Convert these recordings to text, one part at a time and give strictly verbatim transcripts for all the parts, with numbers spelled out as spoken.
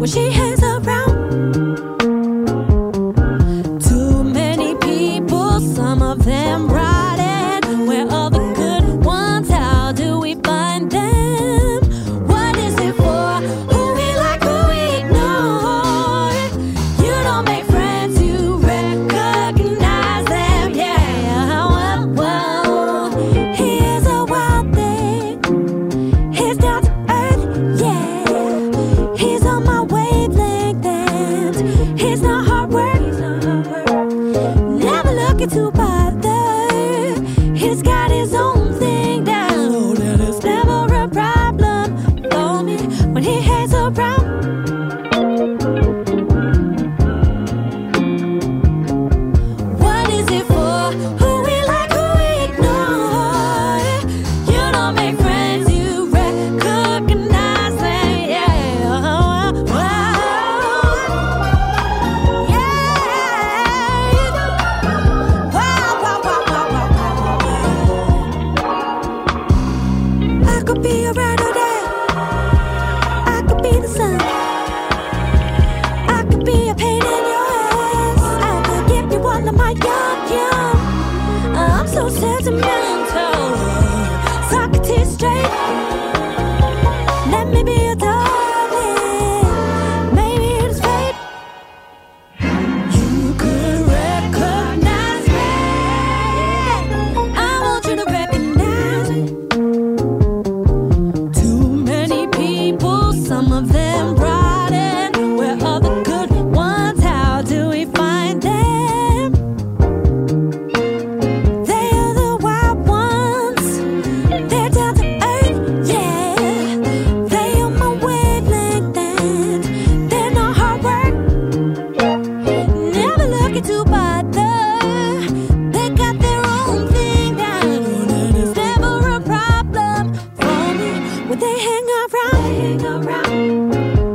when she hangs around. Too many people, some of them rotten. Where are the good ones? How do we find them? What is it for? Who we like, who we ignore? You don't make friends, you recognize them. Yeah, well, well. He is a wild thing. He's down to earth, yeah. He's on my wavelength and he's not hard work. Never looking to bother. He's got his own thing down, and it's never a problem for me when he hangs around. What is it for? Who we like, who we ignore? You don't make friends, you recognize them. Yeah, wow, yeah. Wow, wow, wow, wow, wow, wow. I could be a right or day. I could be the sun. I could be a pain in your ass. I could give you one of my yum yum. I'm so sentimental. Socrates straight. Let me be a darling. Maybe it's fate. You could recognize me. I want you to recognize me. Too many people, some of them rotten. Where are the good ones? How do we find them? They are the wild ones. They're down to earth, yeah. They on my wavelength and they're not hard work. Never looking to bother. They got their own thing down, and it's never a problem for me when they hang around. Hang around.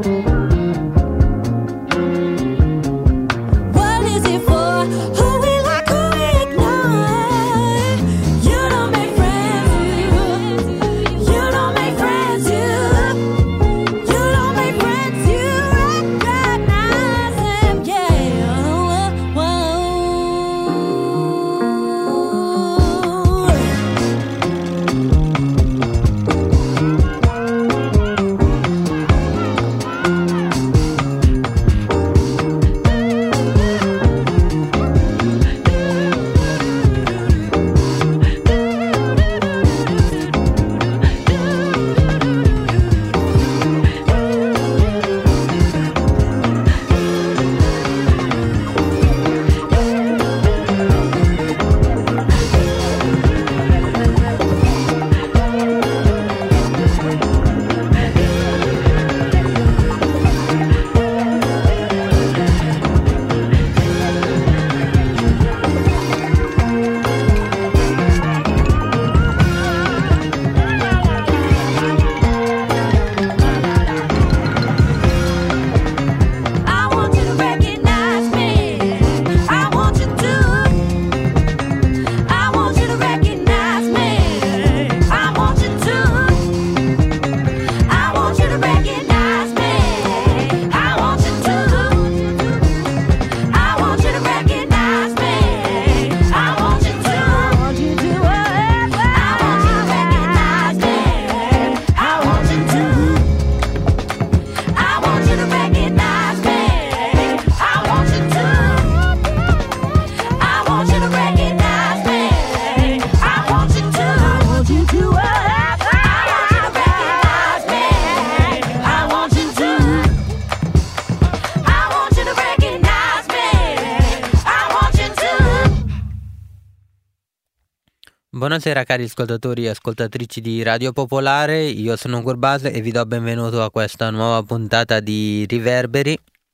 What is it for? Who we like, who we ignore? You don't make friends, you. You don't make friends, you. You don't make friends, you recognize them. Yeah, whoa, I want you to recognize me. I want you to. I want you to recognize me. I want you to. I want you to recognize me. I want you to. I want you to recognize me. I want you to. I want you to. I want you to recognize me. I want you to. I want you to recognize me. I want you to. I want you to recognize me. I want you to. I want you to. I want you to recognize me. I want you to. I want you to recognize me. I want you to. Buonasera cari ascoltatori e ascoltatrici di Radio Popolare, io sono Gurbase e vi do benvenuto a questa nuova puntata di Riverberi.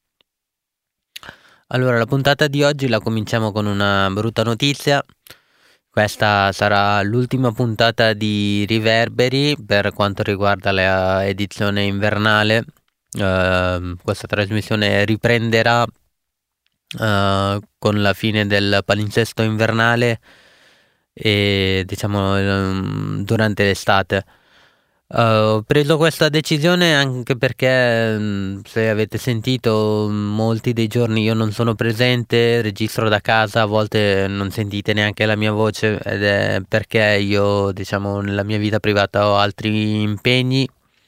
Allora, la puntata di oggi la cominciamo con una brutta notizia. Questa sarà l'ultima puntata di Riverberi per quanto riguarda l'edizione invernale. Uh, questa trasmissione riprenderà uh, con la fine del palinsesto invernale e diciamo um, durante l'estate. Uh, ho preso questa decisione anche perché, mh, se avete sentito, molti dei giorni io non sono presente, registro da casa, a volte non sentite neanche la mia voce, ed è perché io, diciamo, nella mia vita privata ho altri impegni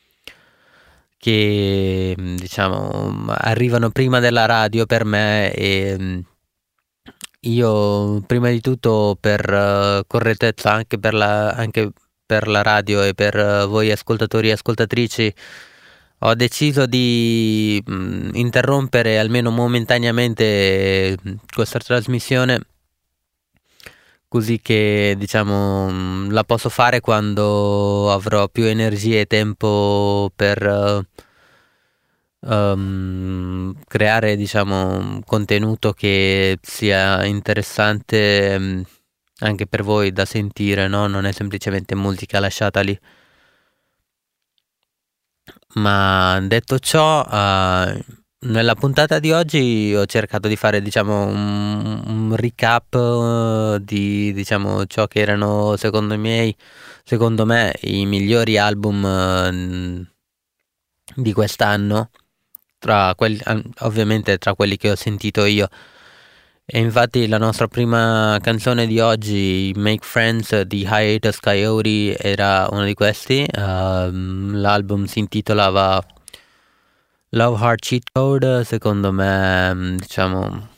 che, mh, diciamo, arrivano prima della radio per me, e mh, io prima di tutto, per uh, correttezza anche per la anche per la radio e per uh, voi ascoltatori e ascoltatrici, ho deciso di mh, interrompere almeno momentaneamente mh, questa trasmissione, così che, diciamo, mh, la posso fare quando avrò più energie e tempo per uh, um, creare, diciamo, contenuto che sia interessante, mh, anche per voi da sentire, no? Non è semplicemente musica lasciata lì. Ma detto ciò, uh, nella puntata di oggi ho cercato di fare, diciamo, un, un recap uh, di, diciamo, ciò che erano, secondo i miei, secondo me, i migliori album uh, di quest'anno, tra quelli, ovviamente tra quelli che ho sentito io. E infatti la nostra prima canzone di oggi, Make Friends di Hiatus Kaiyote, era uno di questi. Um, l'album si intitolava Love Heart Cheat Code. Secondo me, diciamo,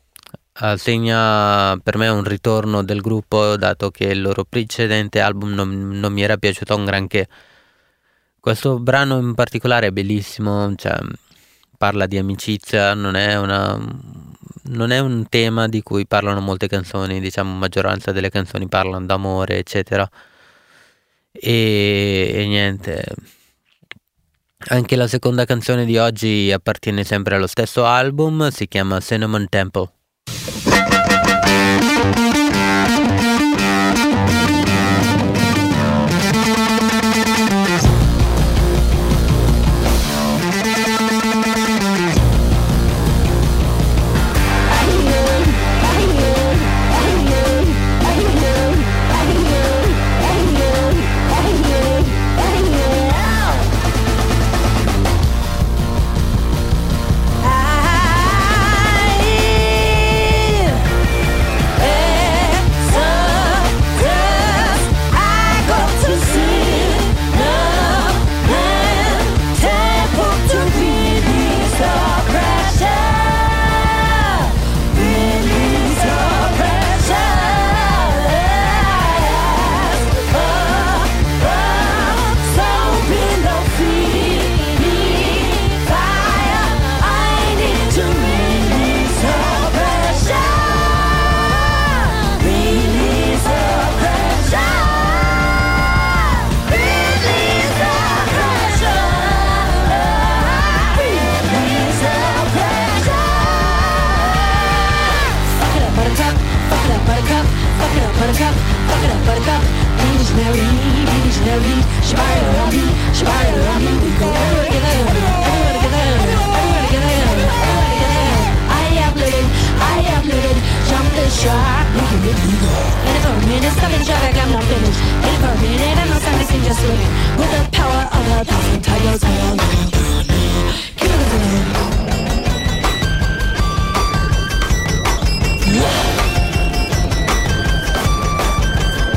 segna per me un ritorno del gruppo, dato che il loro precedente album non, non mi era piaciuto un granché. Questo brano in particolare è bellissimo, cioè parla di amicizia, non è una... non è un tema di cui parlano molte canzoni, diciamo, maggioranza delle canzoni parlano d'amore, eccetera. E, e niente, anche la seconda canzone di oggi appartiene sempre allo stesso album, si chiama Cinnamon Temple.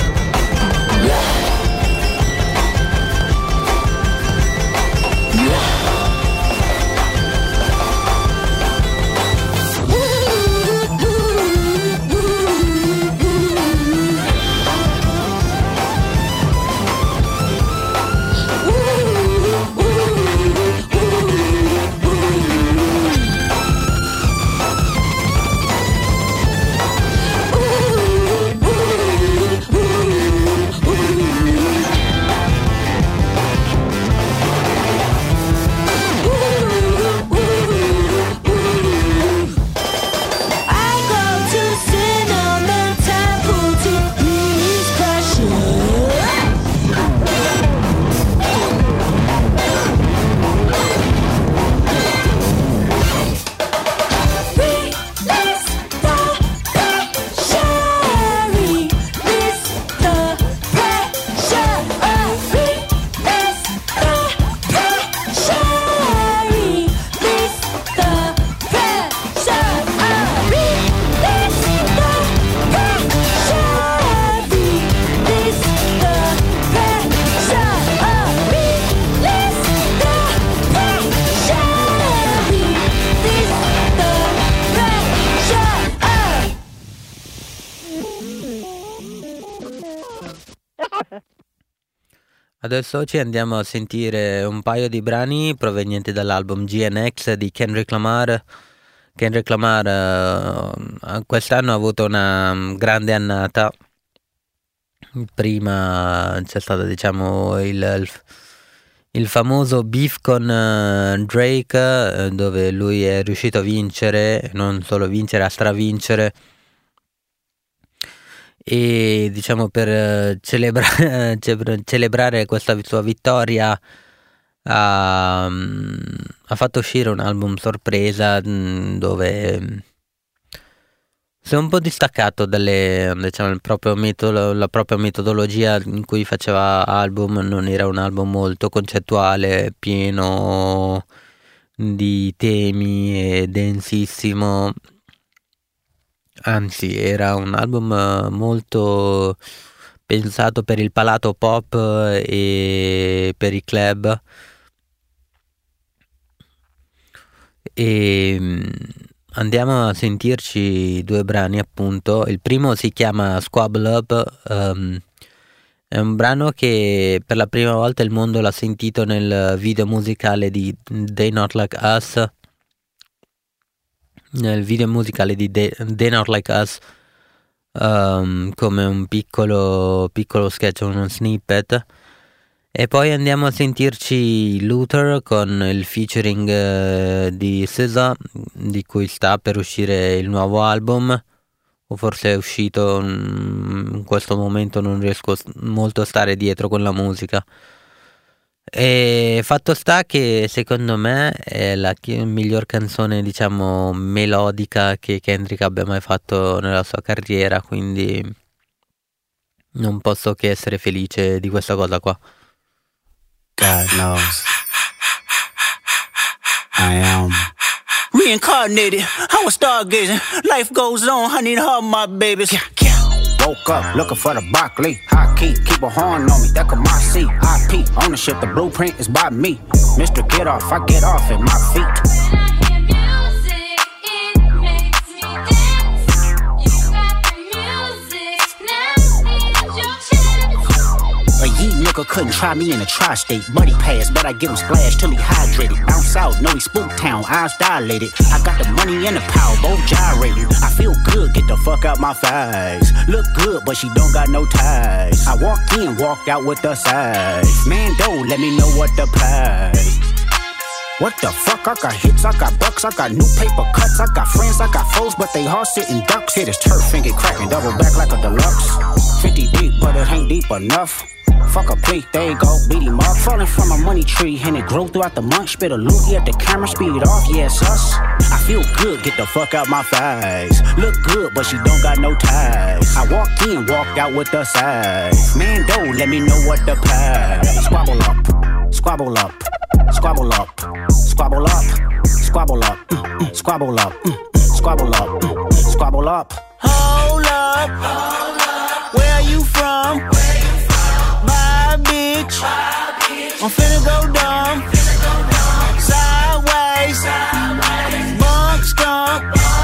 Yeah. Adesso ci andiamo a sentire un paio di brani provenienti dall'album G N X di Kendrick Lamar. Kendrick Lamar eh, quest'anno ha avuto una grande annata. Prima c'è stato, diciamo, il, il, il famoso beef con uh, Drake, eh, dove lui è riuscito a vincere, non solo vincere, a stravincere. E diciamo per celebra- celebrare questa sua vittoria ha, ha fatto uscire un album sorpresa dove si è un po' distaccato dalle, diciamo, il proprio metodo, la propria metodologia in cui faceva album. Non era un album molto concettuale, pieno di temi e densissimo. Anzi, era un album molto pensato per il palato pop e per i club. E andiamo a sentirci due brani, appunto. Il primo si chiama Squabble Up. Um, è un brano che per la prima volta il mondo l'ha sentito nel video musicale di They Not Like Us. Nel video musicale di They, They Not Like Us, um, come un piccolo piccolo sketch, uno snippet. E poi andiamo a sentirci Luther con il featuring uh, di S Z A, di cui sta per uscire il nuovo album, o forse è uscito in questo momento, non riesco molto a stare dietro con la musica. E fatto sta che secondo me è la chi- miglior canzone, diciamo, melodica che Kendrick abbia mai fatto nella sua carriera, quindi non posso che essere felice di questa cosa qua. God knows I am reincarnated. I was stargazing. Life goes on. I need her, my babies. Yeah, yeah. Woke up looking for the Broccoli. High key, keep a horn on me. That could my seat. I P ownership. The blueprint is by me. Mister Get Off, I get off at my feet. A yeet nigga couldn't try me in a tri-state. Buddy pass, but I give him splash till he hydrated. Bounce out, know he spook town, eyes dilated. I got the money and the power, both gyrating. I feel good, get the fuck out my face. Look good, but she don't got no ties. I walked in, walked out with the size. Man, don't let me know what to pay. What the fuck? I got hits, I got bucks, I got new paper cuts, I got friends, I got foes, but they all sitting ducks. Hit his turf and get cracking, double back like a deluxe. fifty deep, but it ain't deep enough. Fuck a plea, there you go, beat him up. Falling from a money tree, and it grew throughout the month. Spit a loogie at the camera, speed off, yeah, it's us. I feel good, get the fuck out my face. Look good, but she don't got no ties. I walked in, walked out with the size. Man, don't let me know what to pay. Squabble up, squabble up, squabble up, squabble up, squabble up, mm-mm. Squabble up, mm-mm. Squabble up, mm-mm. Squabble up. Hold up, hold up. Where you from? My bitch, I'm finna go dumb. Sideways, bunk skunk,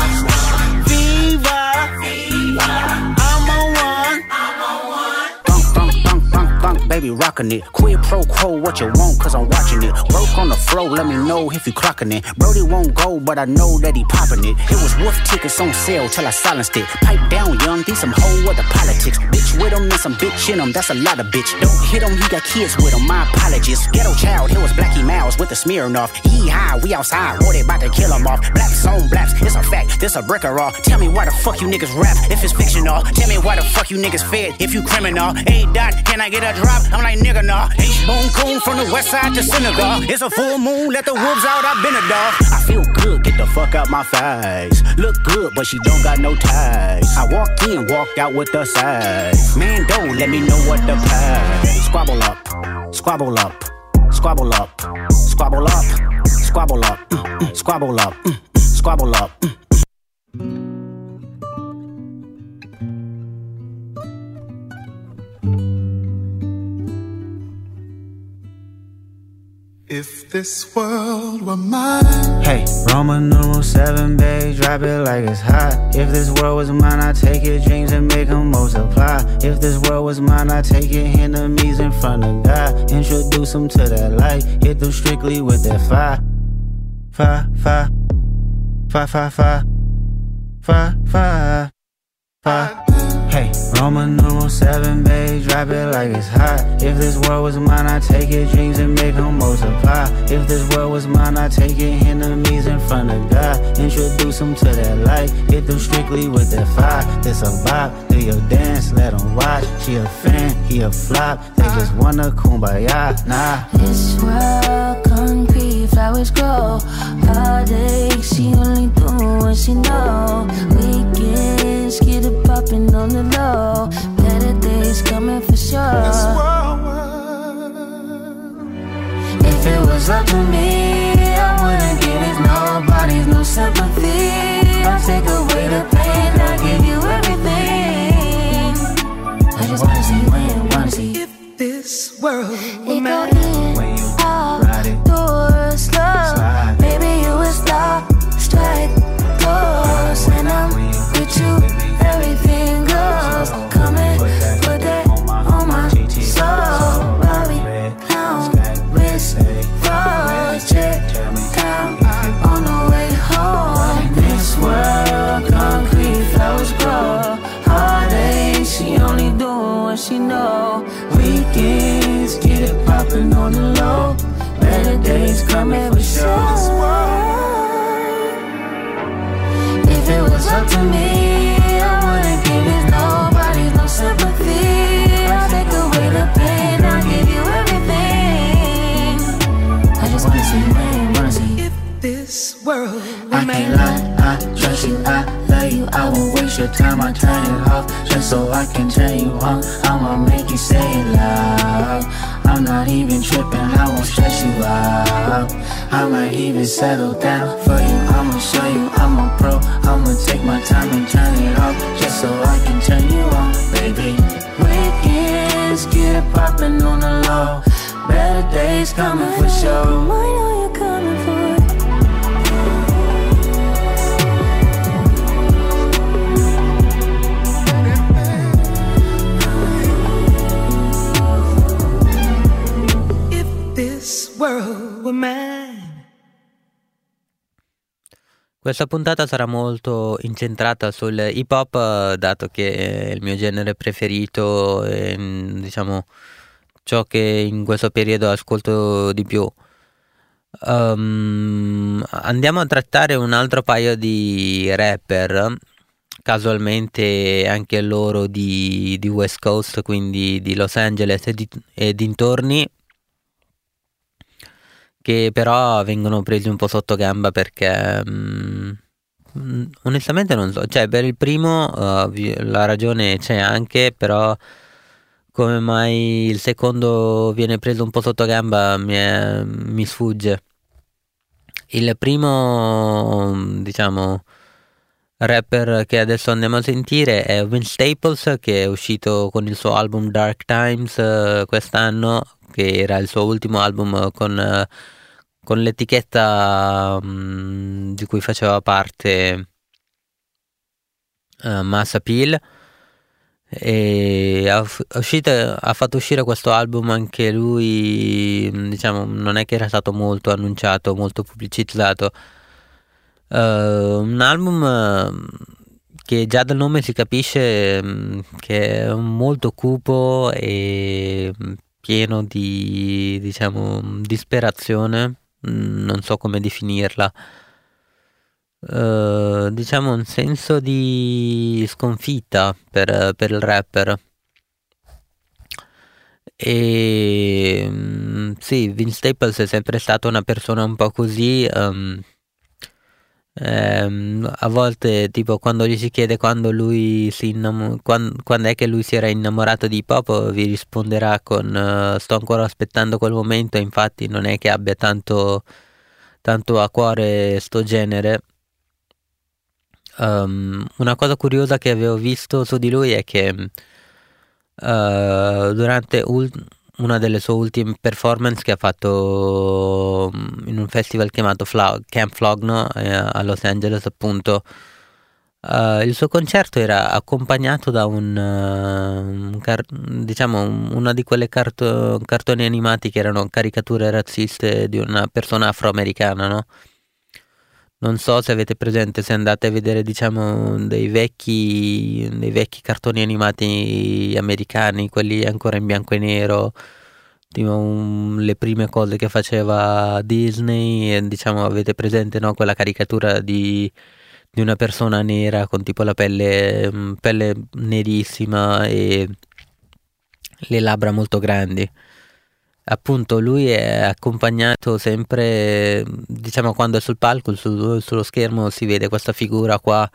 Viva, I'm on one. Thunk, thunk, thunk, thunk, thunk, baby rockin' it. Quid pro quo, what you want, cause I'm watching it. Broke on the floor, let me know if you clocking it. Brody won't go, but I know that he popping it. It was wolf tickets on sale till I silenced it. Pipe down, young, these some whole other politics. Bitch with him and some bitch in him, that's a lot of bitch. Don't hit him, he got kids with him, my apologies. Ghetto child, here was Blackie Miles with the Smirnoff. He high, we outside, boy, they about to kill him off. Blaps on blaps, it's a fact, this a brick or all. Tell me why the fuck you niggas rap if it's fictional. Tell me why the fuck you niggas fed if you criminal. A dot, can I get a drop? I'm like nigga nah. H-bone coon from the west side to Senegal. It's a full moon, let the wolves out, I've been a dog. I feel good, get the fuck out my face. Look good, but she don't got no ties. I walked in, walked out with the size. Man, don't let me know what to pay. Squabble up, squabble up, squabble up, squabble up, squabble up, mm-mm. Squabble up, mm-mm. Squabble up. Mm-mm. If this world were mine. Hey, Roman numeral seven, babe, drop it like it's hot. If this world was mine, I'd take your dreams and make them multiply. If this world was mine, I'd take your enemies in front of God. Introduce them to that light, hit them strictly with that fire. Fire, fire, fire, fire, fire, fire, fire, fire. Hey, Roman numeral seven, babe, drop it like it's hot. If this world was mine, I'd take your dreams and make them multiply. If this world was mine, I'd take your enemies in front of God. Introduce them to that light, hit them strictly with that fire. This a vibe, do your dance, let them watch. She a fan, he a flop, they just wanna kumbaya, nah. This world, concrete, flowers grow. Heartache, she only do what she know. Weekends, get it poppin' on the low. Better days coming for sure. This world, if it was up to me, I wouldn't give it nobody's no sympathy. I'll take away the pain, I'll give you everything. I just wanna see you win, wanna see if this world were it go mine. in, out, do it slow. Maybe you would stop, strike, pose, and I'm with you, everything goes. Come and put that on my soul. Bobby, pound, wrist, froze, check, down, on the way home. This world, concrete, flowers grow. Heartache, she only doing what she know. Weekends, get it poppin' on the low. Better days coming for sure. If it was up to me, I wouldn't give it nobody's no sympathy. I'll take away the pain, I'll give you everything. I just wanna see you win, wanna see if this world were I mine. can't lie, I trust you, I love you. I won't waste your time, I turn it off just so I can turn you on. I'ma make you say it loud. I'm not even tripping, I won't stress you out. I might even settle down for you. I'ma show you I'm a pro. I'ma take my time and turn it off just so I can turn you on, baby. Weekends, get it poppin' on the low. Better days coming for sure. I know you're coming for it. World were mine. Questa puntata sarà molto incentrata sul hip hop, dato che è il mio genere preferito e diciamo ciò che in questo periodo ascolto di più. Um, andiamo a trattare un altro paio di rapper, casualmente anche loro di, di West Coast, quindi di Los Angeles e, di, e dintorni, che però vengono presi un po' sotto gamba perché mh, onestamente non so, cioè per il primo uh, la ragione c'è anche, però come mai il secondo viene preso un po' sotto gamba mi, è, mi sfugge. Il primo, diciamo, rapper che adesso andiamo a sentire è Vince Staples, che è uscito con il suo album Dark Times uh, quest'anno, che era il suo ultimo album con, uh, con l'etichetta um, di cui faceva parte uh, Mass Appeal, e ha, uscito, ha fatto uscire questo album anche lui, diciamo, non è che era stato molto annunciato, molto pubblicizzato. Uh, un album uh, che già dal nome si capisce um, che è molto cupo e pieno di, diciamo, disperazione, non so come definirla, uh, diciamo un senso di sconfitta per, per il rapper. E um, sì, Vince Staples è sempre stata una persona un po' così, um, ehm, a volte tipo quando gli si chiede quando lui si innamo- quando, quando è che lui si era innamorato di hip hop, vi risponderà con uh, sto ancora aspettando quel momento. Infatti non è che abbia tanto, tanto a cuore sto genere. Um, una cosa curiosa che avevo visto su di lui è che uh, durante ul- una delle sue ultime performance che ha fatto in un festival chiamato Flo- Camp Flogno eh, a Los Angeles, appunto. Uh, il suo concerto era accompagnato da un, uh, un car- diciamo un, una di quelle carto- cartoni animati che erano caricature razziste di una persona afroamericana, no? Non so se avete presente, se andate a vedere, diciamo, dei vecchi dei vecchi cartoni animati americani, quelli ancora in bianco e nero, tipo um, le prime cose che faceva Disney, e, diciamo, avete presente, no? Quella caricatura di di una persona nera con tipo la pelle, pelle nerissima e le labbra molto grandi. Appunto, lui è accompagnato sempre, diciamo, quando è sul palco, sul, sullo schermo si vede questa figura qua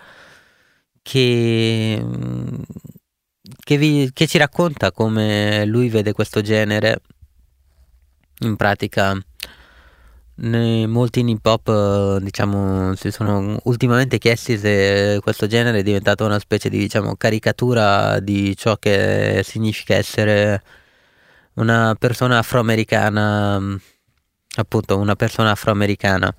che, che, vi, che ci racconta come lui vede questo genere. In pratica Ne, molti in hip hop, diciamo, si sono ultimamente chiesti se questo genere è diventato una specie di, diciamo, caricatura di ciò che significa essere una persona afroamericana, appunto, una persona afroamericana.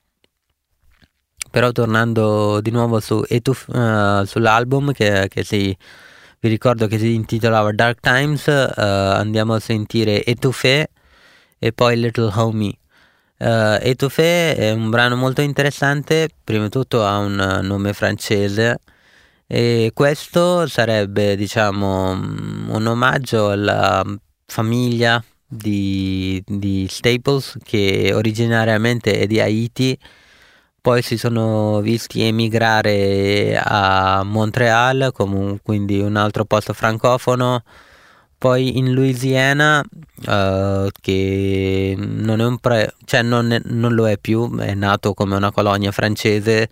Però tornando di nuovo su Etuf, uh, sull'album che, che si, vi ricordo che si intitolava Dark Times, uh, andiamo a sentire Etouffé e poi Little Homie. Uh, Etouffé è un brano molto interessante, prima di tutto ha un nome francese e questo sarebbe, diciamo, un omaggio alla famiglia di, di Staples, che originariamente è di Haiti, poi si sono visti emigrare a Montréal, comunque, quindi un altro posto francofono. Poi in Louisiana, uh, che non è un pre- cioè non, è, non lo è più, è nato come una colonia francese,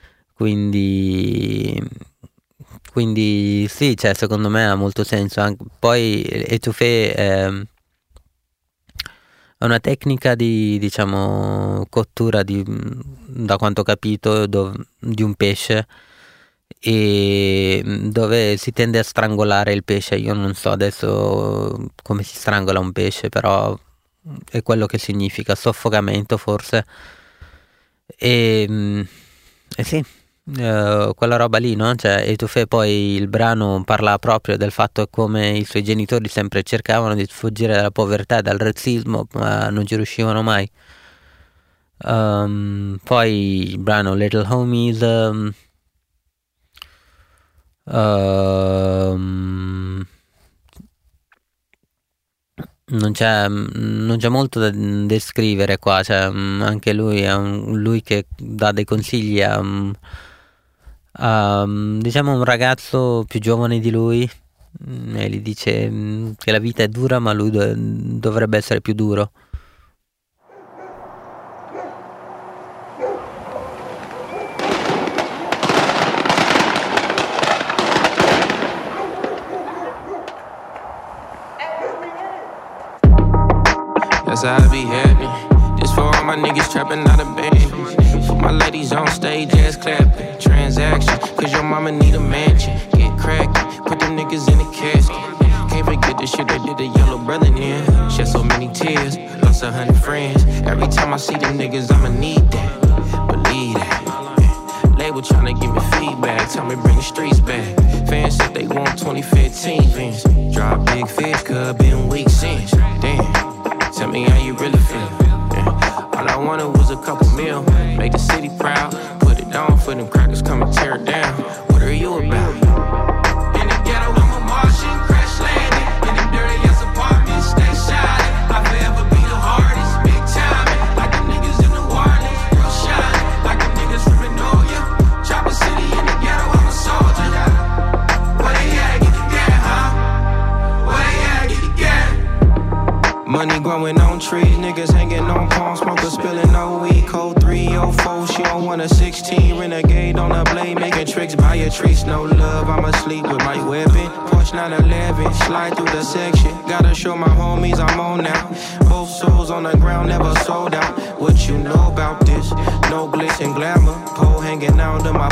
quindi quindi sì, cioè, secondo me ha molto senso. Anche, poi Etouffé è, è una tecnica di, diciamo, cottura di, da quanto ho capito, do, di un pesce, e dove si tende a strangolare il pesce. Io non so adesso come si strangola un pesce, però è quello che significa, soffocamento forse, e, e sì, uh, quella roba lì, no? Cioè, Etouffé, poi il brano parla proprio del fatto come i suoi genitori sempre cercavano di sfuggire dalla povertà e dal razzismo, ma non ci riuscivano mai. Um, poi il brano Little Homies, um, Um, non c'è non c'è molto da descrivere qua, cioè, anche lui è un, lui che dà dei consigli a, a, diciamo, un ragazzo più giovane di lui, e gli dice che la vita è dura, ma lui do- dovrebbe essere più duro. That's how I be happening. This for all my niggas trapping out of bed. For my ladies on stage, ass clapping. Transaction, cause your mama need a mansion. Get crackin', put them niggas in a casket. Can't forget the shit they did to Yellow Brother in. Shed so many tears, lost a hundred friends. Every time I see them niggas, I'ma need that. Believe that. Label tryna give me feedback, tell me bring the streets back. Fans said they want twenty fifteen Vince. Drop big fish, cuz been weak since. Damn. Tell me how you really feel. Yeah. All I wanted was a couple mil. Make the city proud. Put it on for them crackers, come and tear it down. What are you about? In the ghetto, I'm a Martian, crash landing. In them dirty ass apartments, stay shining. I forever be the hardest, big time. Like the niggas in the Warnings, real shining. Like the niggas from Manolia. Chopper City in the ghetto, I'm a soldier. Where they at, get the gas, huh? Where they at, get the gas? Money growing on trees, niggas hanging on palm, smoker spilling no weed. Code three oh four, she on one of sixteen. Renegade on a blade, making tricks by a tree. No love, I'm asleep with my weapon. Porsche nine eleven, slide through the section. Gotta show my homies I'm on now. Both souls on the ground, never sold out. What you know about this? No glitz and glamour. Pole hanging out of my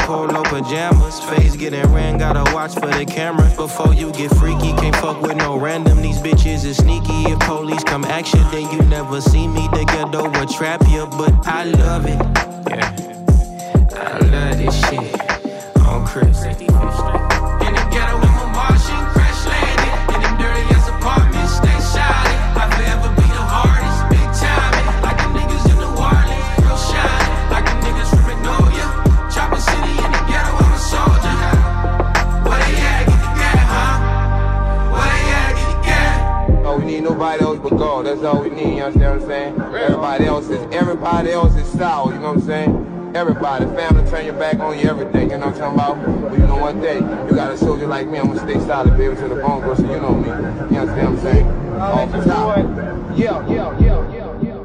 polo pajamas. Face getting ran, gotta watch for the camera. Before you get freaky, can't fuck with no random. These bitches is sneaky. If police come action, then you never see me. The ghetto will trap you, but I love it. Yeah, I love this shit. On Chris. In the ghetto with my Martian crash landed. In them dirty ass apartments, stay shiny. I forever be the hardest, big time. Like the niggas in New Orleans, real shiny. Like the niggas from Magnolia. Chopper City in the ghetto, I'm a soldier. Where they at, get the gas, huh? Where they at, get the gas? Oh, we need nobody else but God. That's all we need, you understand what I'm saying? Everybody else is, everybody else is sour, you know what I'm saying? Everybody, family, turn your back on you, everything, you know what I'm talking about? But you know one thing, you got a soldier like me, I'm gonna stay solid, baby, to the bone, bro, so you know me. You understand what I'm saying? Off the top. Yeah, yeah, yeah, yeah, yeah,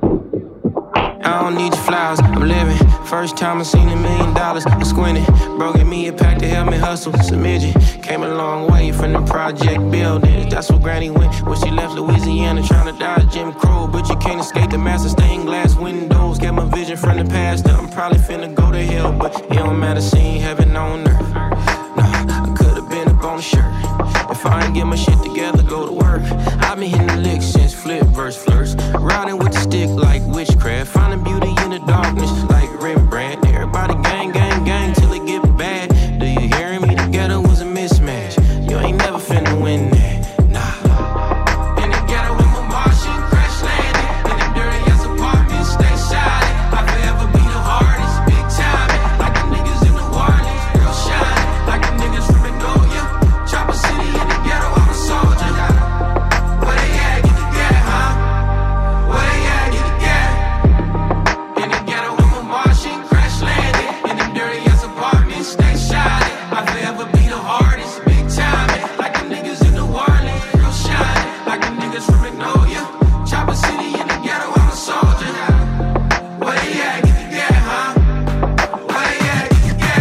yeah. I don't need your flowers, I'm living. First time I seen a million dollars, I squinted. Bro gave me a pack to help me hustle, it's a midget. Came a long way from the project buildings. That's where Granny went when she left Louisiana, trying to dodge Jim Crow. But you can't escape the master stained glass windows. Got my vision from the past, I'm probably finna go to hell, but it don't matter, seeing heaven on earth. Nah, I could've been up on the shirt. If I ain't get my shit together, go to work. I've been hitting the licks since flip verse first. Riding with the stick like witchcraft. Finding beauty in the darkness like Rembrandt. Everybody gang, gang, gang till it get bad. Do you hear me? The ghetto was a mismatch. You ain't never finna win that, nah. In the ghetto with my Martian crash landed. In them dirty ass apartments, stay shiny. I forever be the hardest, big time. Like the niggas in New Orleans, real shiny. Like the niggas from Magnolia. Chopper City in the ghetto, I'm a soldier. Where they at, get the gas, huh? Where they at, get the gas? In the ghetto with my Martian crash landed. In them dirty ass apartments, stay shiny. I forever be the hardest, big time. Like the niggas in New Orleans, real shiny. Like the niggas from Magnolia. Chopper City in the ghetto, I'm a soldier. Where they at, get the gas, huh? Where they at, get the gas?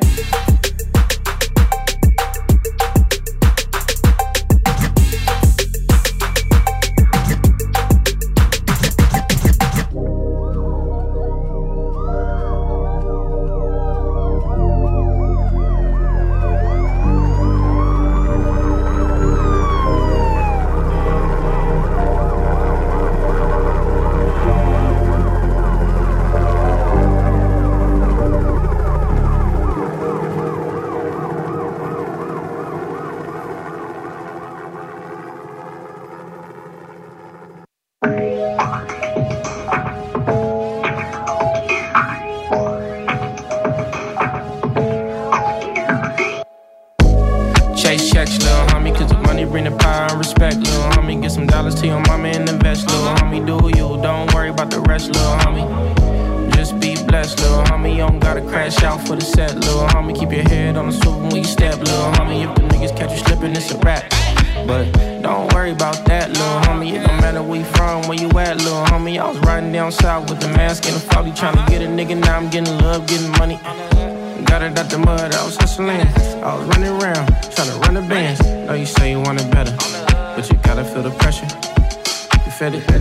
Chase checks, little homie, cause the money bring the power and respect, little homie. Get some dollars to your mama and invest, little homie. Do you, don't worry about the rest, little homie. Just be blessed, little homie. You don't gotta crash out for the set, little homie. Keep your head on the swivel when you step, little homie. If the niggas catch you slipping, it's a wrap. But don't worry about that, little homie. It don't matter where you from, where you at, little homie. I was riding down south with the mask and the foggy, trying to get a nigga. Now I'm getting love, getting money. Got it out the mud, I was hustling. I was running around, trying to run the bands. Know you say you want it better, but you gotta feel the pressure. You feel it?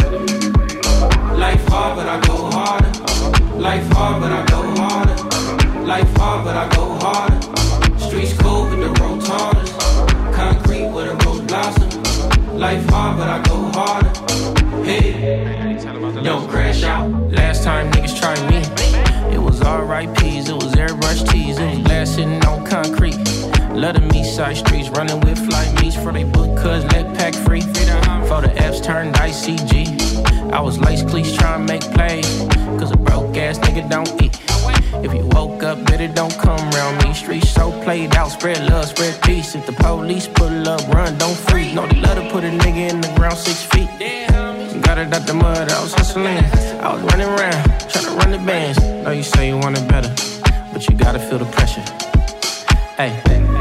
Life hard, but I go harder. Life hard, but I go harder. Life hard, but I go harder. Streets cold, but the road taller. Concrete where the rose blossom. Life hard, but I go harder. Hey, don't crash out. Last time niggas tried me, it was R I Ps, it was airbrush tees, it was glass sitting on concrete. Love the me side streets, running with flight meets for they book cuz let pack free. For the F's turned I C G. I was lace cleats trying to make plays, cause a broke ass nigga don't eat. If you woke up, better don't come around me. Streets so played out, spread love, spread peace. If the police pull up, run, don't freeze. No, they love to put a nigga in the ground six feet. Got it out the mud, I was hustling. I was running around, trying to run the bands. Know you say you want it better, but you gotta feel the pressure. Hey.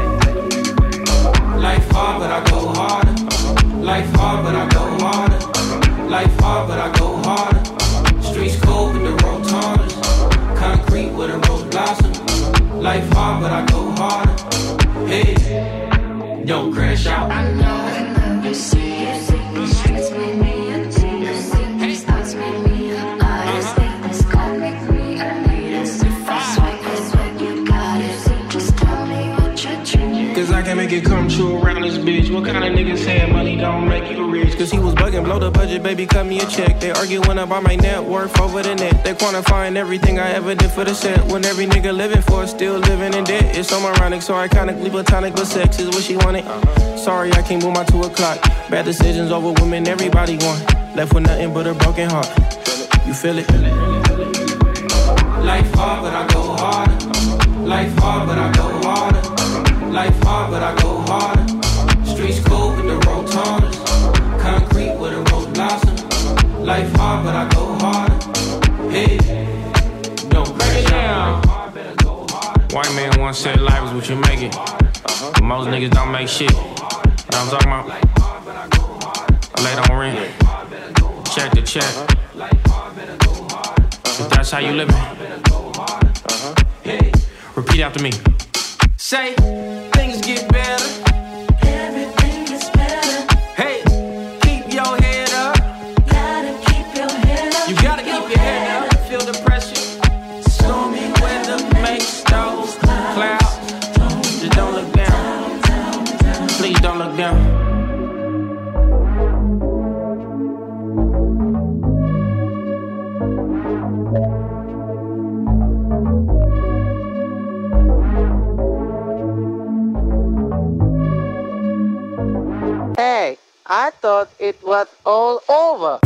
Life hard, but I go harder. Life hard, but I go harder. Life hard, but I go harder. Streets cold, but the road taller. Concrete where the rose blossom. Life hard, but I go harder. Hey, don't crash out. I know I never see it. The streets made me a genius. These thoughts made me an artist. This gon' make me a elitist. If I swipe, I swipe you niggas I can make it come true around this bitch? What kind of niggas saying money don't make you rich? Cause he was bugging, blow the budget, baby, cut me a check. They arguing about my net worth over the net. They quantifying everything I ever did for the set. When every nigga living for it, still living in debt. It's so ironic, so iconically platonic, but sex is what she wanted. Sorry, I can't move my two o'clock. Bad decisions over women, everybody want. Left with nothing but a broken heart. You feel it? Life hard, but I go harder. Life hard, but I go harder. Life hard, but I go harder. Streets cold with the road tallest. Concrete with a rose blossom. Life hard, but I go harder. Hey, don't break it down. White man once said life is what you make it. But most niggas don't make shit. You know what I'm talking about? I lay on rent. Check the check. If that's how you living. Repeat after me. Say, things get better. Everything gets better. Hey, keep your head up. Gotta keep your head up. You gotta keep your head up. Feel the pressure. Stormy weather makes those clouds. Just don't look down. Please don't look down. Hey, I thought it was all over.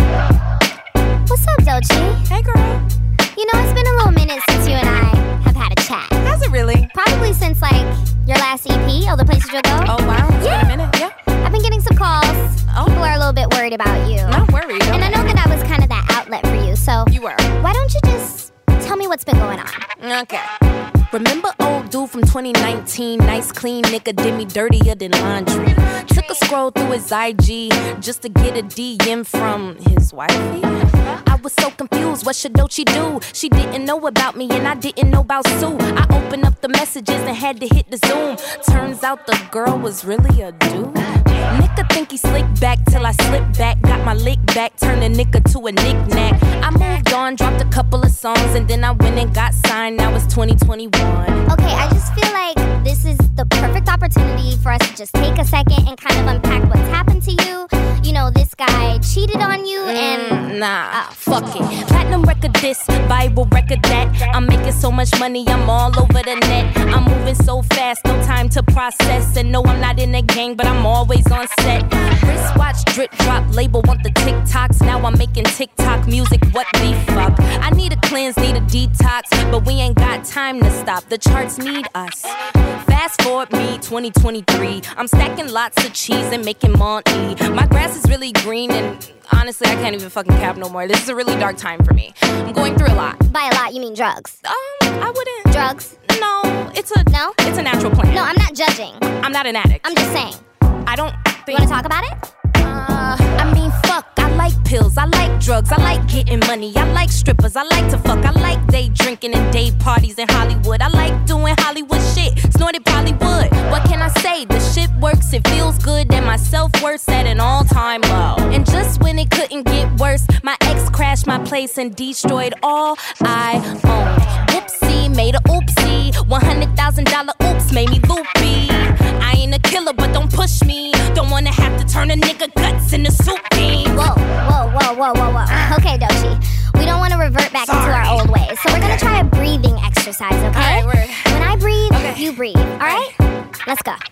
What's up, Doechii? Hey, girl. You know, it's been a little minute since you and I have had a chat. Has it really? Probably since, like, your last E P, All the Places You'll Go. Oh, wow. It's yeah. been a minute, yeah. I've been getting some calls. Oh. People are a little bit worried about you. Not worried. And I know that I was kind of that outlet for you, so... You were. Why don't you just tell me what's been going on? Okay. Remember old dude from twenty nineteen? Nice clean nigga did me dirtier than laundry. Took a scroll through his I G just to get a D M from his wifey. I was so confused, what should Doechii do? She didn't know about me and I didn't know about Sue. I opened up the messages and had to hit the zoom. Turns out the girl was really a dude. Nigga think he slick back till I slip back. Got my lick back, turned a nigga to a knick-knack. I moved on, dropped a couple of songs, and then I went and got signed. Now it's twenty twenty-one. Okay, I just feel like this is the perfect opportunity for us to just take a second and kind of unpack what's happened to you. You know, this guy cheated on you and... Mm, nah, uh, fuck it. Platinum record this, Bible record that. I'm making so much money, I'm all over the net. I'm moving so fast, no time to process. And no, I'm not in a gang, but I'm always on set. Wristwatch, drip drop, label want the TikToks. Now I'm making TikTok music, what the fuck? I need a cleanse, need a detox, but we ain't got time to stop. The charts need us. Fast forward me, twenty twenty-three. I'm stacking lots of cheese and making money. My grass is really green and honestly, I can't even fucking cap no more. This is a really dark time for me. I'm going through a lot. By a lot, you mean drugs? Um, I wouldn't. Drugs? No, it's a no. It's a natural plan. No, I'm not judging. I'm not an addict. I'm just saying. I don't think. You want to talk about it? Uh, I mean, fuck. I like pills. I like drugs. I like getting money. I like strippers. I like to fuck. I like day drinking and day parties in Hollywood. I like doing Hollywood shit. Snorted Bollywood. What can I say? The shit works. It feels good. And my self-worth's at an all-time low. And just when it couldn't get worse, my ex crashed my place and destroyed all I owned. Whoopsie, made a oopsie. one hundred thousand dollars oops made me loopy. I ain't a killer, but don't push me. Don't wanna have to turn a nigga guts into soup beans. Whoa, whoa, whoa, whoa, whoa, whoa. Okay, Doechii. We don't want to revert back Sorry. into our old ways. So we're gonna try a breathing exercise, okay? All right, when I breathe, okay. you breathe. All right? Let's go.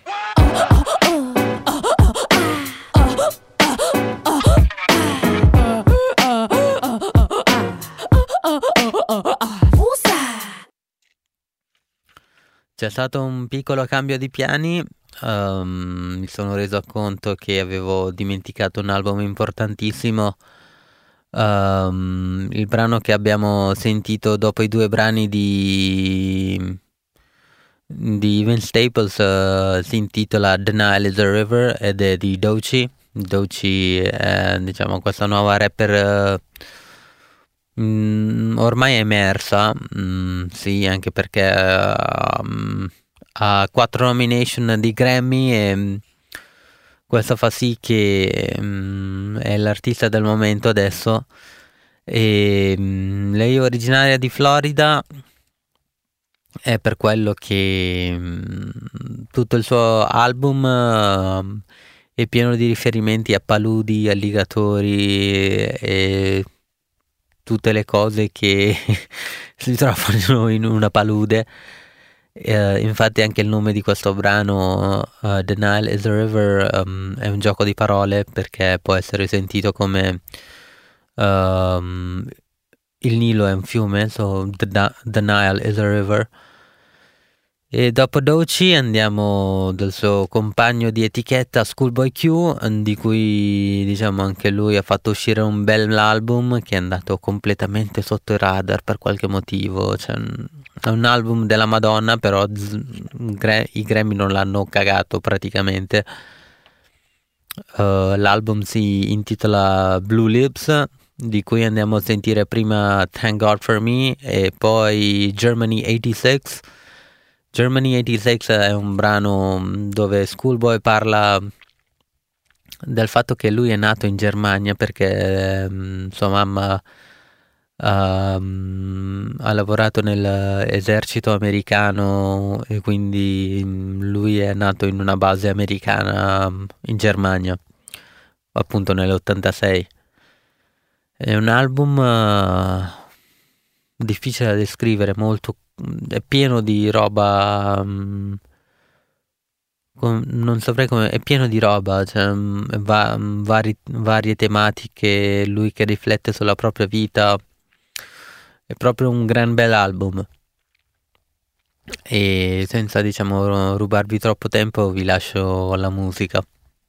C'è stato un piccolo cambio di piani, um, mi sono reso conto che avevo dimenticato un album importantissimo, um, il brano che abbiamo sentito dopo i due brani di, di Vince Staples uh, si intitola The Nile is a River ed è di Doechii. Doechii è, diciamo, questa nuova rapper... Uh, Mm, ormai è emersa, mm, sì, anche perché uh, um, ha quattro nomination di Grammy e um, questo fa sì che um, è l'artista del momento adesso. E um, lei è originaria di Florida è per quello che mh, tutto il suo album uh, è pieno di riferimenti a paludi, alligatori e tutte le cose che si trovano in una palude. Uh, infatti anche il nome di questo brano, uh, The Nile is a River, um, è un gioco di parole, perché può essere sentito come um, il Nilo è un fiume, so the, the Nile is a River. E dopo Doechii andiamo dal suo compagno di etichetta Schoolboy Q, di cui diciamo anche lui ha fatto uscire un bel album che è andato completamente sotto i radar per qualche motivo. Cioè, è un album della Madonna, però z- gra- i Grammy non l'hanno cagato praticamente. Uh, l'album si intitola Blue Lips, di cui andiamo a sentire prima Thank God For Me e poi Germany ottantasei. Germany ottantasei è un brano dove Schoolboy parla del fatto che lui è nato in Germania perché um, sua mamma um, ha lavorato nell'esercito americano e quindi um, lui è nato in una base americana um, in Germania, appunto nell'ottantasei. È un album uh, difficile da descrivere, molto, è pieno di roba, um, com, non saprei come, è pieno di roba, cioè, um, va, um, vari, varie tematiche, lui che riflette sulla propria vita, è proprio un gran bel album. E senza diciamo rubarvi troppo tempo vi lascio alla musica.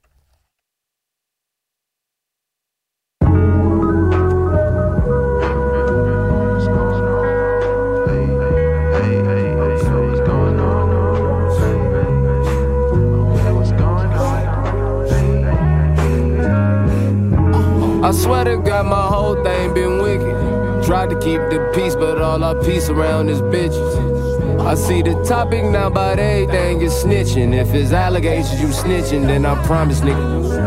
I swear to God, my whole thing been wicked. Tried to keep the peace, but all our peace around is bitches. I see the topic now, but everything is snitching. If it's allegations, you snitching, then I promise, nigga.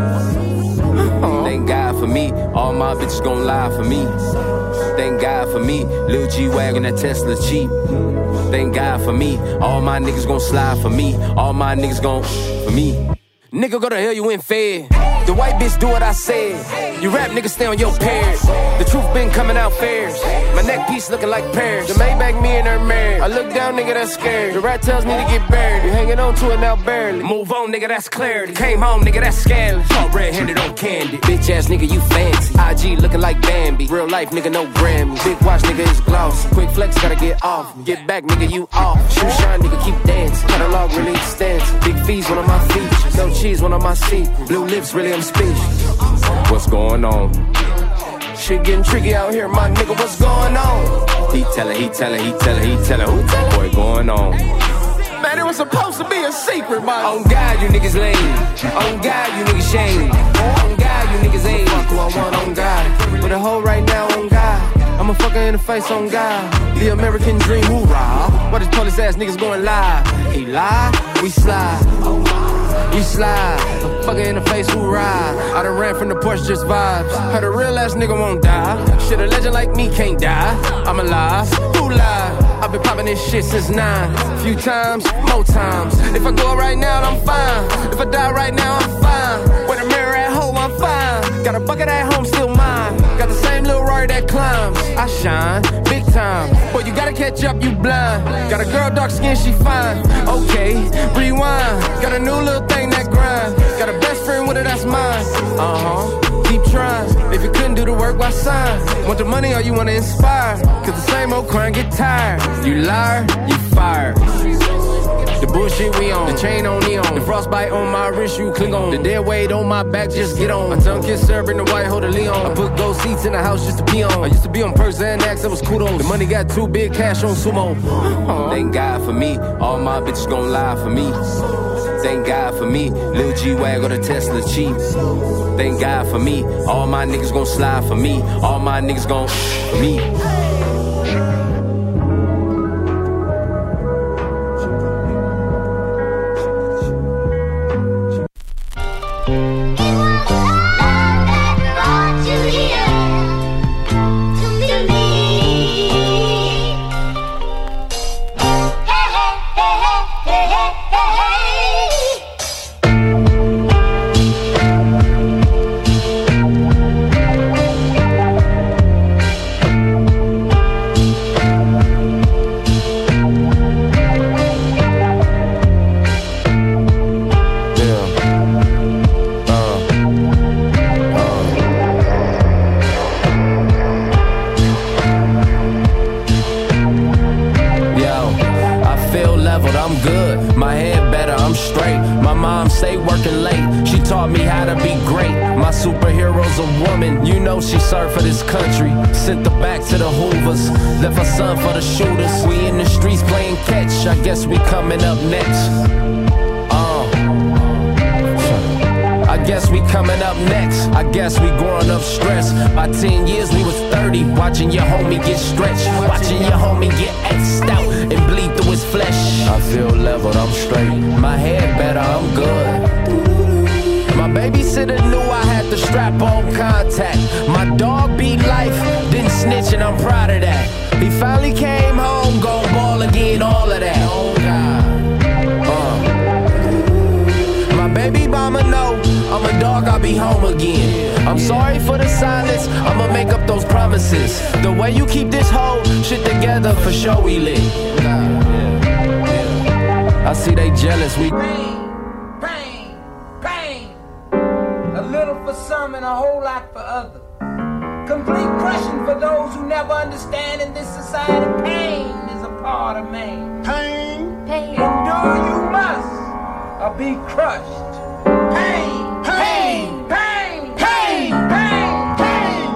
Thank God for me, all my bitches gon' lie for me. Thank God for me, Lil G-Wagon, that Tesla cheap. Thank God for me, all my niggas gon' slide for me. All my niggas gon' for me. Nigga, go to hell, you ain't fed. The white bitch do what I said. You rap niggas stay on your pairs. The truth been coming out fairs. My neck piece looking like pears. The Maybach, me and her married. I look down, nigga, that's scared. The rat tails need to get buried. You hanging on to it now barely. Move on, nigga, that's clarity. Came home, nigga, that's scandalous. Caught red-handed on candy. Bitch ass nigga, you fancy. I G looking like Bambi. Real life, nigga, no Grammy. Big watch, nigga, is glossy. Quick flex, gotta get off. Get back, nigga, you off. Shoe shine, nigga, keep dancing. Catalog really extensive. Big fees, one of my features. No cheese, one of my secrets. Blue lips, really, I'm speechless. What's going on? Shit getting tricky out here, my nigga, what's going on? He tellin', he tellin', he tellin', he tellin', who tellin'? Boy, going on. Man, it was supposed to be a secret, man. On God, you niggas lame. On God, you niggas shame. On God, you niggas ain't. Fuck who I want, on God. With a hoe right now, on God. I'ma fuck her in the face, on God. The American dream, hoorah. Why these police ass niggas going live? He lie, we slide. We slide, fuck her in the face, who ride? I done ran from the Porsche, just vibes. Heard a real ass nigga won't die. Shit, a legend like me can't die. I'm alive, who lied? I've been popping this shit since nine. Few times, more times. If I go out right now, I'm fine. If I die right now, I'm fine. With a mirror at home, I'm fine. Got a bucket at home, still mine. Got the same little Rari that climbs. I shine, big time. Boy, you gotta catch up, you blind. Got a girl, dark skin, she fine. Okay, rewind. Got a new little thing that grind. Got a best friend with her, that's mine. Uh-huh, keep trying. If you couldn't do the work, why sign? Want the money or you wanna inspire? Cause the same old crime get tired. You liar, you fired. The bullshit we on, the chain on neon. The frostbite on my wrist, you cling on. The dead weight on my back, just get on. My tongue kiss her, bring the white, hold the Leon. I put gold seats in the house just to pee on. I used to be on Perks and X, that was kudos. The money got too big, cash on sumo. Thank God for me, all my bitches gon' lie for me. Thank God for me, Lil G-Wag or the Tesla cheap. Thank God for me, all my niggas gon' slide for me. All my niggas gon' for me. Hey! I'm good. My head better, I'm straight. My mom stay working late. She taught me how to be great. My superhero's a woman. You know she served for this country. Sent her back to the Hoovers. Left her son for the shooters. We in the streets playing catch. I guess we coming up next. Uh. I guess we coming up next. I guess we growing up stressed. By ten years we was thirty. Watching your homie get stretched. Watching your homie get X'd out and bleed through his flesh. I feel leveled, I'm straight. My head better, I'm good. My babysitter knew I had the strap on contact. My dog beat life, didn't snitch and I'm proud of that. He finally came home, gon' ball again, all of that. Oh God. Uh. My baby mama know I'm a dog, I'll be home again. I'm sorry for the silence, I'ma make up those promises. The way you keep this whole shit together, for sure we lit. I see they jealous, we pain, pain, pain. A little for some and a whole lot for others. Complete crushing for those who never understand in this society. Pain is a part of man. Pain, pain. Endure you must, or be crushed. Pain, pain, pain, pain, pain, pain.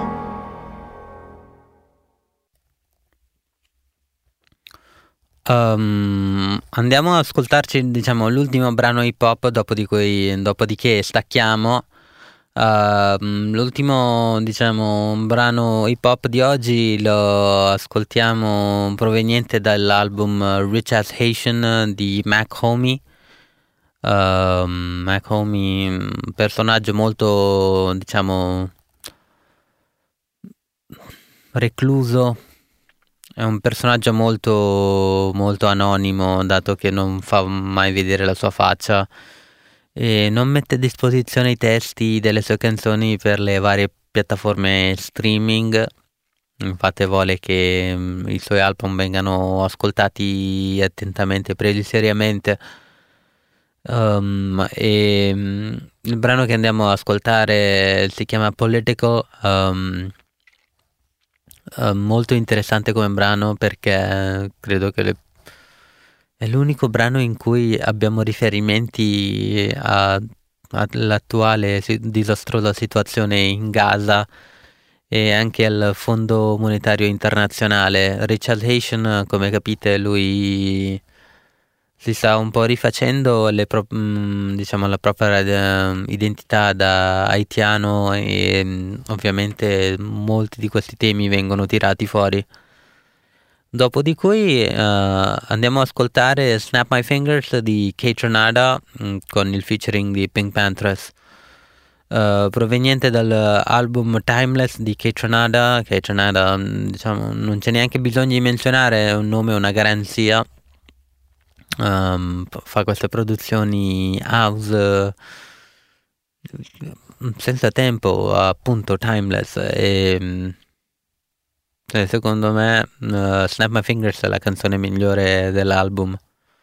Um, andiamo ad ascoltarci, diciamo, l'ultimo brano hip hop, dopo di cui, dopodiché stacchiamo. Uh, l'ultimo, diciamo, brano hip hop di oggi lo ascoltiamo proveniente dall'album Rich As Haitian di Mac Homie. Uh, Mac Homie, un personaggio molto, diciamo, recluso. È un personaggio molto molto anonimo, dato che non fa mai vedere la sua faccia e non mette a disposizione i testi delle sue canzoni per le varie piattaforme streaming. Infatti vuole che um, i suoi album vengano ascoltati attentamente, presi seriamente. Um, e um, il brano che andiamo ad ascoltare si chiama Political. um, Uh, molto interessante come brano, perché credo che le... è l'unico brano in cui abbiamo riferimenti a... all'attuale si... disastrosa situazione in Gaza e anche al Fondo Monetario Internazionale. Rich As Haitian, come capite, lui si sta un po' rifacendo le pro... diciamo la propria uh, identità da haitiano e um, ovviamente molti di questi temi vengono tirati fuori. Dopo di cui uh, andiamo ad ascoltare Snap My Fingers di Kaytranada um, con il featuring di Pink Panthers, uh, proveniente dall'album Timeless di Kaytranada. Kaytranada, diciamo, non c'è neanche bisogno di menzionare, è un nome, una garanzia. Um, fa queste produzioni house uh, senza tempo, appunto Timeless, e eh, secondo me uh, Snap My Fingers è la canzone migliore dell'album.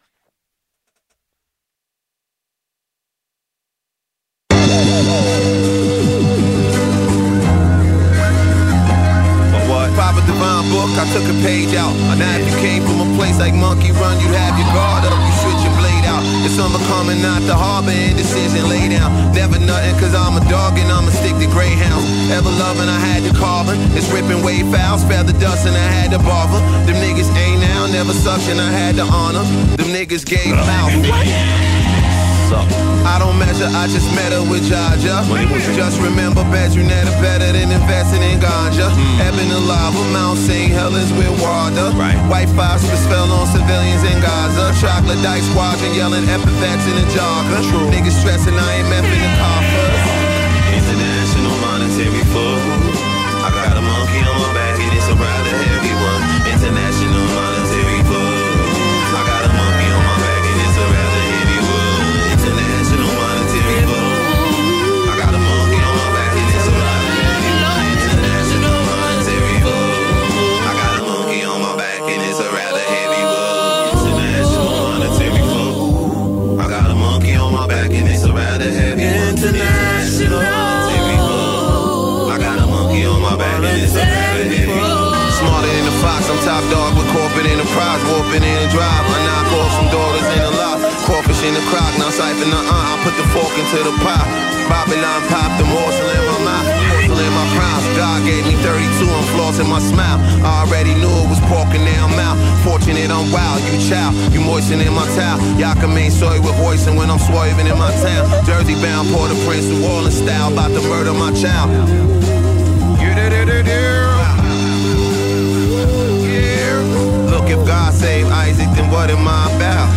Papa Divine book, I took a page out. Now if you came from a place like Monkey Run, you'd have your guard up, you switch your blade out. It's unbecoming not to harbor indecision, lay down. Never nothing, cause I'm a dog and I'ma stick to greyhounds. Ever loving, I had the carbon. It's ripping way fouls, feather dust and I had to barber. Them niggas ain't now, never suction, I had to honor. Them niggas gave mouth. I don't measure, I just met her with Jaja. Just remember, Bedroonetta better than investing in ganja. Mm. Ebon and lava, Mount Saint Helens with water. Right. White phosphorus fell on civilians in Gaza. Chocolate dice squadron yelling epithets in a jogger. True. Niggas stressing I ain't in the coffers. International monetary food. I got a monkey on my back and it's a rather heavy one. International monetary food. I got a monkey on my back and it's a rather heavy one. International monetary food. I got a monkey on my back and it's a rather heavy one. International monetary food. I got a monkey on my back and it's a rather heavy one. International monetary food. I got a monkey on my back and it's a rather heavy one. International monetary food. I got a monkey on my back and it's a rather heavy one. Smarter than a fox, I'm top dog with corporate in the pumping in the drive. I knock off some daughters in the lot. Crawfish in the crock, now siphon the uh. I put the fork into the pot. Babylon pop, the morsel in my mouth. Morsel in my prime. God gave me thirty-two, I'm flossing my smile. I already knew it was pork and now I'm out. Fortunate I'm wild, you chow. You moistening my towel. Y'all can make soy with voicing when I'm swerving in my town. Jersey bound, Port-au-Prince, New Orleans style. About to murder my child. Yeah. Look, if God saved Isaac, then what am I about?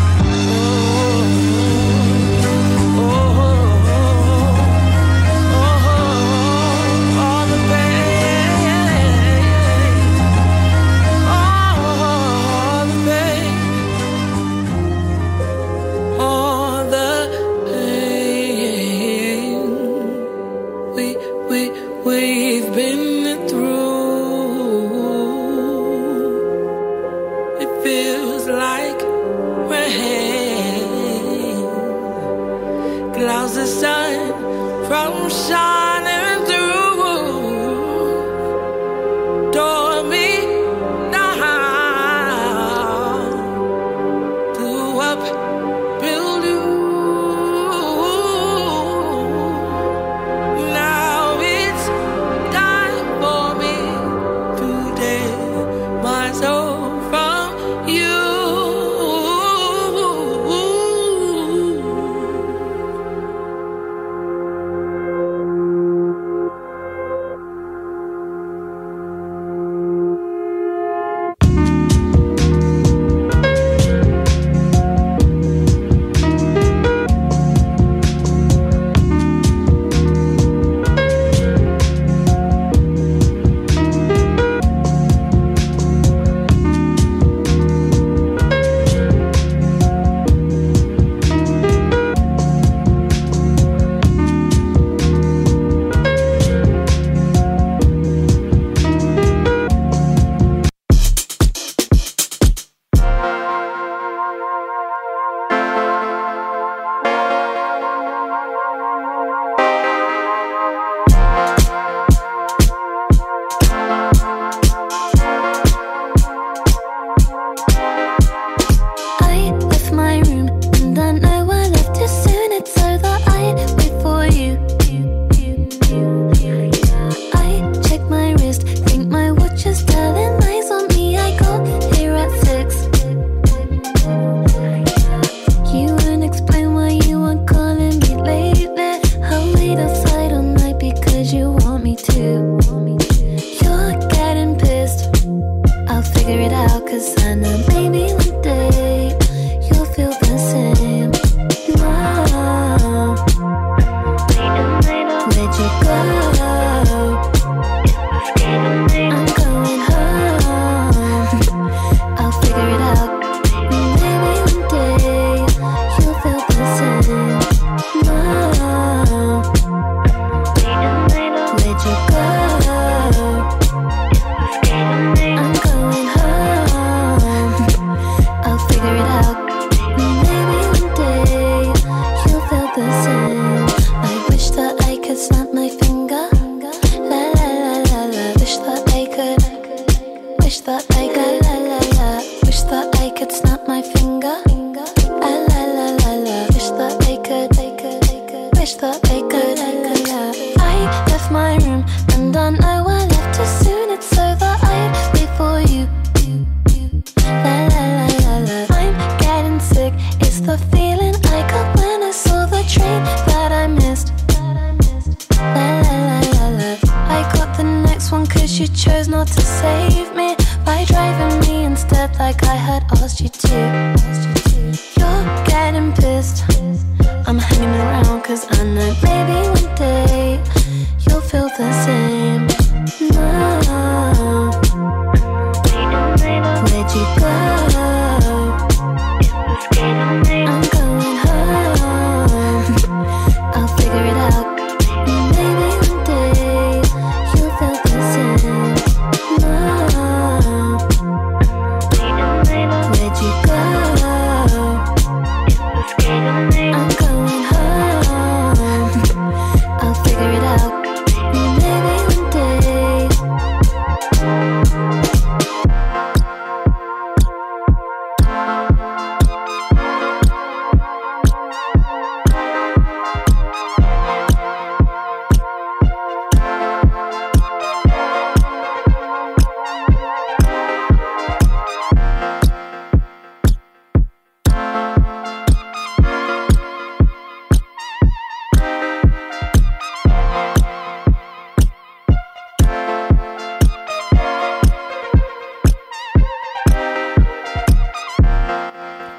Where'd you go?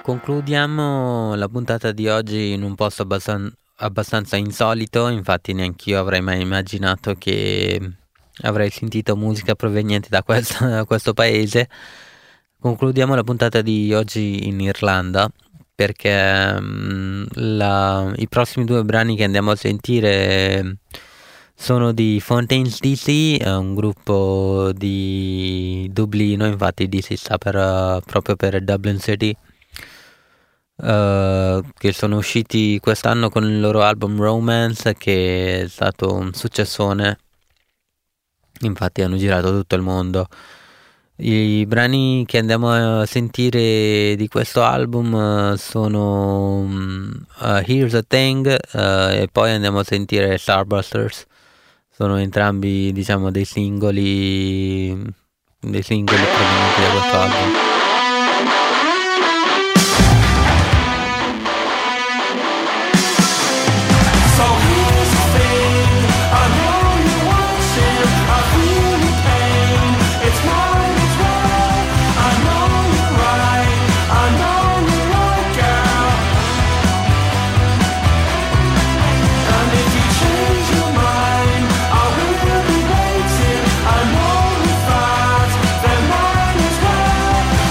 Concludiamo la puntata di oggi in un posto abbastan- abbastanza insolito, infatti neanch'io avrei mai immaginato che avrei sentito musica proveniente da questo, da questo paese. Concludiamo la puntata di oggi in Irlanda perché mh, la, i prossimi due brani che andiamo a sentire sono di Fontaines D C, un gruppo di Dublino, infatti D C sta per, uh, proprio per Dublin City, uh, che sono usciti quest'anno con il loro album Romance, che è stato un successone, infatti hanno girato tutto il mondo. I brani che andiamo a sentire di questo album uh, sono um, uh, Here's a Thing uh, e poi andiamo a sentire Starbusters. Sono entrambi, diciamo, dei singoli dei singoli provenienti da questo album. I know we fight, then might as well.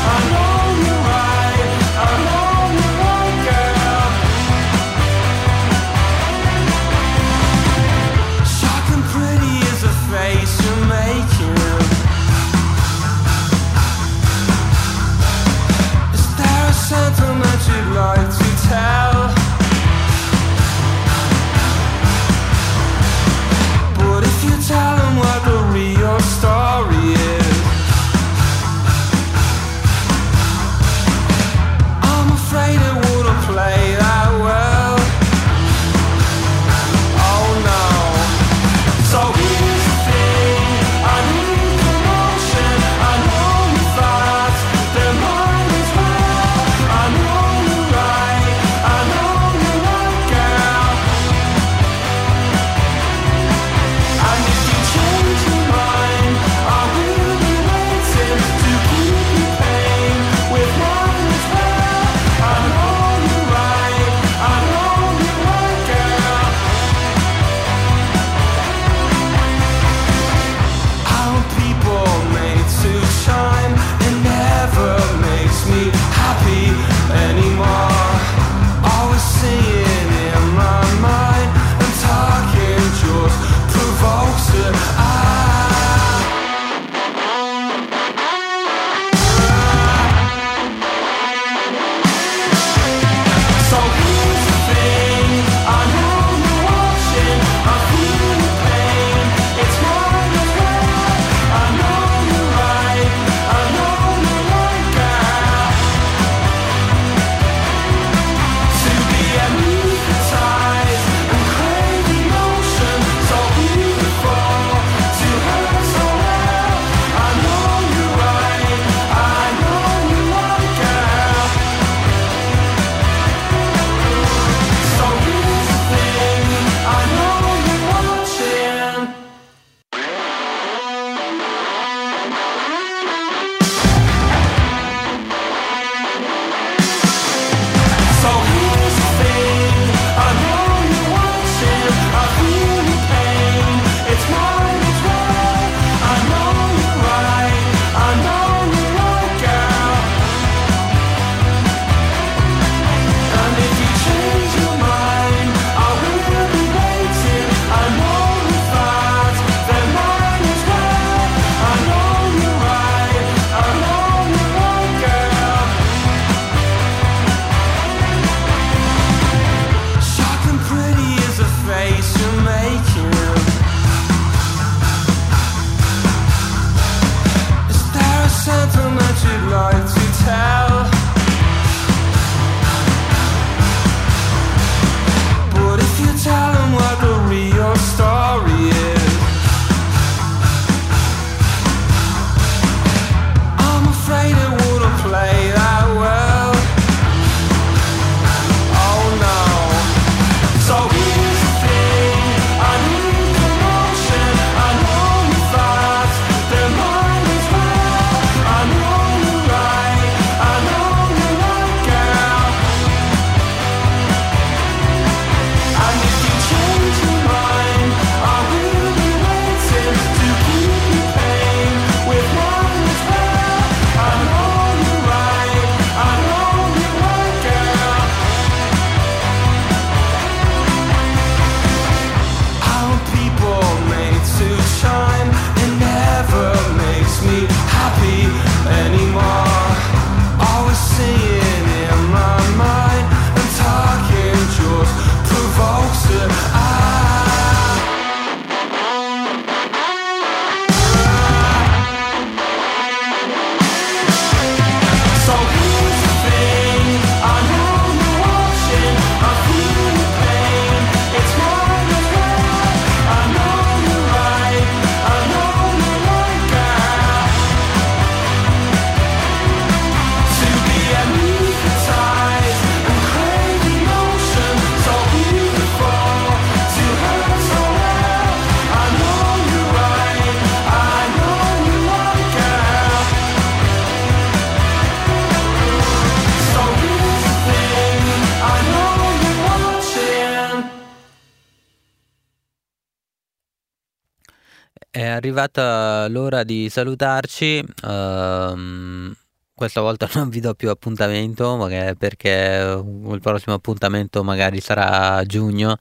è arrivata l'ora di salutarci. Uh, questa volta non vi do più appuntamento, magari perché il prossimo appuntamento magari sarà a giugno.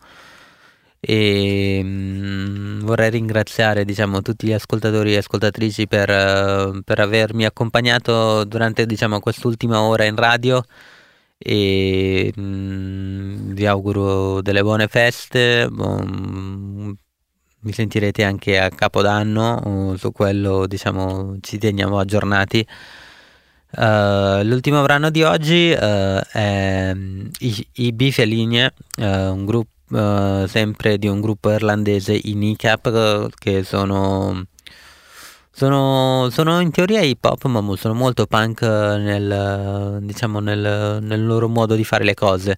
E um, vorrei ringraziare, diciamo, tutti gli ascoltatori e ascoltatrici per, uh, per avermi accompagnato durante, diciamo, quest'ultima ora in radio. E um, vi auguro delle buone feste. Um, mi sentirete anche a Capodanno, su quello, diciamo, ci teniamo aggiornati. Uh, l'ultimo brano di oggi uh, è I, I Bifeligne, uh, un gruppo uh, sempre di un gruppo irlandese, i Kneecap, uh, che sono sono sono in teoria hip hop, ma sono molto punk nel, diciamo, nel, nel loro modo di fare le cose.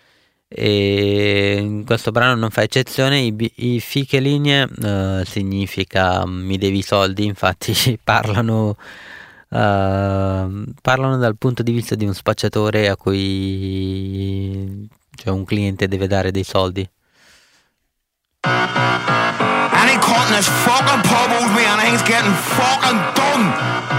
E questo brano non fa eccezione. I, i Ficheline uh, significa mi devi soldi, infatti parlano uh, parlano dal punto di vista di un spacciatore a cui, cioè, un cliente deve dare dei soldi. And it caught in this fucking pub with me and things getting fucking done.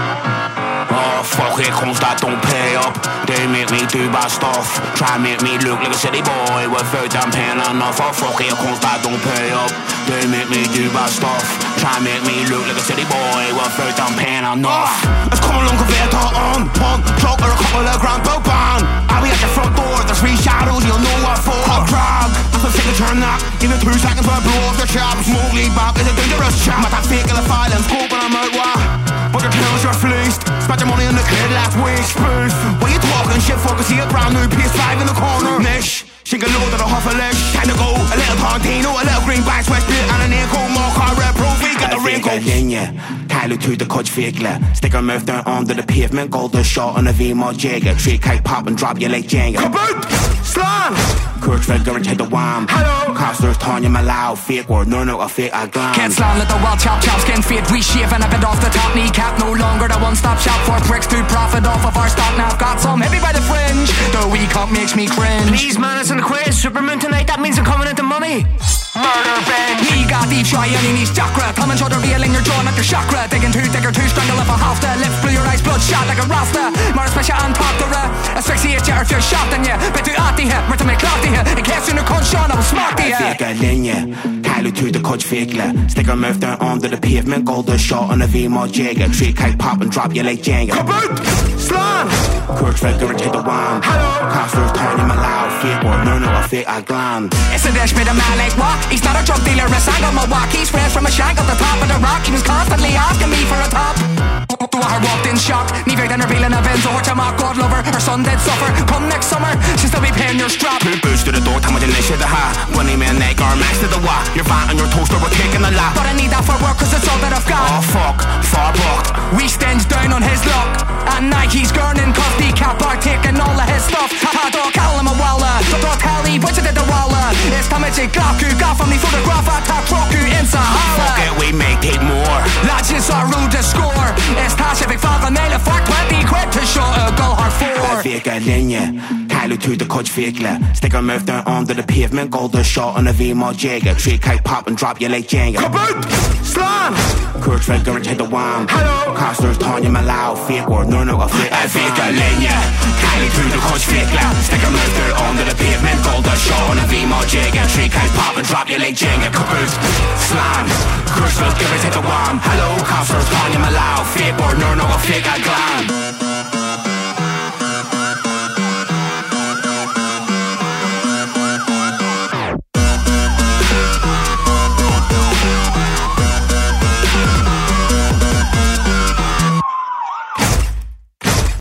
Oh fuck, here comes that don't pay up. They make me do bad stuff. Try and make me look like a city boy without them paying enough. Oh fuck, here comes that don't pay up. They make me do bad stuff. Try and make me look like a city boy without them paying enough. It's come along compared to on one truck or a couple of grand per band. I'll be at the front door, there's three shadows, you'll know what for. Hot drag, that's a signature knock. Even two seconds for a blow off the chops. Mowgli Bob is a dangerous chap. But that fake in the file and scope and I'm out, wah. But your tails are fleeced. Spent your money on the kid last week, spoof. What you talking shit for? Cause see a brand new P S five in the corner. Nish, shink a load of the Hoffa-Lesh. Time to go, a little Tarantino, a little green back sweat spit, and an air-coat more car red pro. We got the wrinkles. Kylie to the coach fakele. Stick her mouth down under the pavement. Golden shot on a V-Mod Jagger. Tree kite pop and drop you like Jenga. Kaboot! Slam! Kurt Fredger and take the wham. Hello! Costers Tanya Malau. Fake word, no no, a fake I glam. Can't slam, let the wild chop chop. Skin fade, reshape and a bit off the top. Kneecap, no longer the one-stop shop for pricks to profit off of our stock. Now I've got some heavy by the fringe. The weak up makes me cringe. Please man, it's in the quiz. Supermoon tonight, that means I'm coming into money. Murder bench. He got deep try and he needs chakra. Come and show the revealing your jaw, not your chakra. Digging too thick or too strangle if I have to. Lips blue, your eyes bloodshot like a rasta. More special and proctora. Asphyxiate you if you're shot in you. Bet you at the hip, where to make clock the hip. In case you're no cunt, Sean, I'm smart to you. Fake a linje. Kylie to the coach fakele. Stick her mouth down under the pavement. Golden shot on a V-Mod Jagger. Tree kite pop and drop you like Jenga. Kaboot! Slam! Kurt Fredger and take the wham. Hello! Costers Tanya Malau. Fake word, no no, a fake I glam. It's a dish made a man like what? He's not a drug dealer, a sang on my walk. He's fresh from a shank at the top of the rock. He was constantly asking me for a top. Do I walked in shock? Neither than revealing events or to mock God lover. Her son did suffer. Come next summer, she'll still be paying your strap. Put boots to the door, time with the niche of the ha. Bunny man neck or max to the wa. Your van and your toaster were kicking a lot. But I need that for work cause it's all that I've got. Oh fuck, far bucked. We stands down on his luck. At night he's gurning cause the cap are taking all of his stuff. Ha dog call him a walla. Dog tally, what you did the walla. It's time to take Glock you got from the photograph I talk rock you in Sahara. Fuck it, we make it more. Lads, it's our rule to score. It's Tasha Fog on nail for twenty quid to show a goal hard four. Fake a linje. Kylie to the coach fakele. Stick her mouth down under the pavement. Golden shot on a V-Mod Jagger. Tree kite pop and drop you like Jenga. Kaboot! Slam! Kurt Fredger and take the wham. Hello! Costers Tanya Malau. Fake word, no no, a fake I fake a linje. Kylie to the coach fakele. Stick her mouth down under the pavement. Golden shot on a V-Mod Jagger. Tree kite pop and drop you like Jenga. Kaboot! Slam! Kurt Fredger and take the wham. Hello! Costers Tanya Malau. Fake word, no no, a fake I glam.